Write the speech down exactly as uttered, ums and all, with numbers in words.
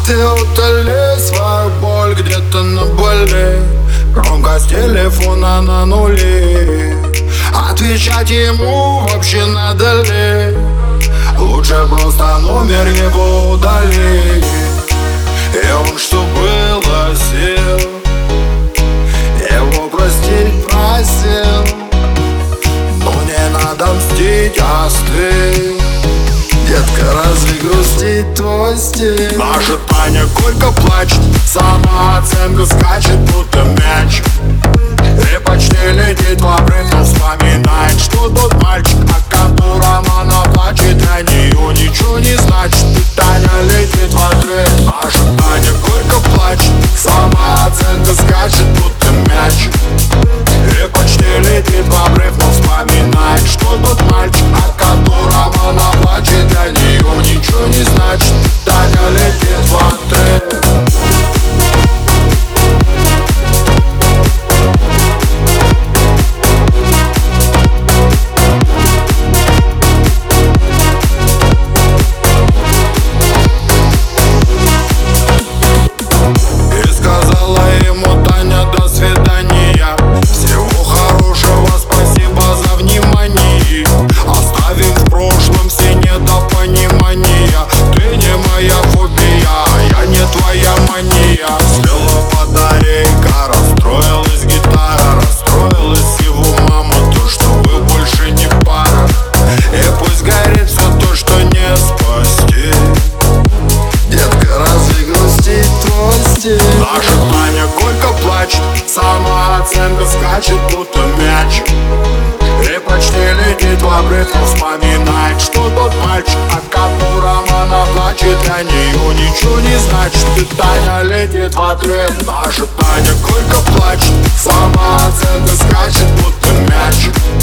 Ты утоли свою боль где-то на Бали. Громкость телефона на нуле. Отвечать ему вообще надо ли? Лучше просто номер его удали. И он, что было сил, его простить просил. Но не надо мстить, остынь. Детка, разве грустит твой стиль? Наша Таня горько плачет, самооценка скачет, будто мяч. И почти летит в обрыв, но вспоминает, что тот мальчик, о котором она плачет, для нее ничего не значит. И Таня летит в отрыв. Наша Таня горько плачет, самооценка скачет, будто мяч. И почти летит в обрыв, но вспоминает, что тот мальчик, о котором она плачет, для нее ничего не значит. Таня летит в отрыв. Слила батарейка, расстроилась гитара, расстроилась его мама, то, что вы больше не пара. И пусть горит все то, что не спасти. Детка, разве грустит твой стиль? Наша Таня горько плачет, самооценка скачет, будто мяч. И почти летит в обрыв, но вспоминает, что тот мальчик, о котором она плачет, для нее ничего не значит. И Таня летит в отрыв. Наша Таня горько плачет, самооценка скачет, будто мяч.